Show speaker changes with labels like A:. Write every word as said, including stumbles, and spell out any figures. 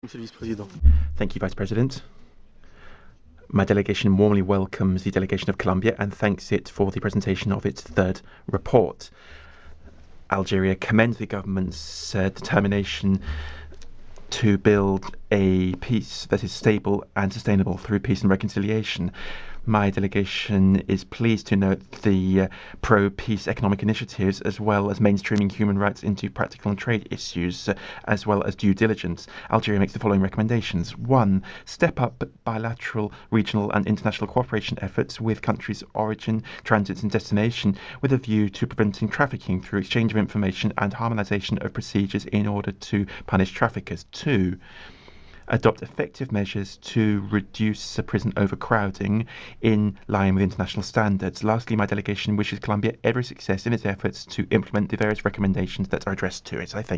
A: Monsieur le Vice-Président.
B: Thank you, Vice President. My delegation warmly welcomes the delegation of Colombia and thanks it for the presentation of its third report. Algeria commends the government's uh, determination to build a peace that is stable and sustainable through peace and reconciliation. My delegation is pleased to note the uh, pro-peace economic initiatives as well as mainstreaming human rights into practical and trade issues uh, as well as due diligence. Algeria makes the following recommendations. One, step up bilateral, regional and international cooperation efforts with countries' origin, transits and destination with a view to preventing trafficking through exchange of information and harmonisation of procedures in order to punish traffickers. Two, adopt effective measures to reduce prison overcrowding in line with international standards. Lastly, my delegation wishes Colombia every success in its efforts to implement the various recommendations that are addressed to it. I thank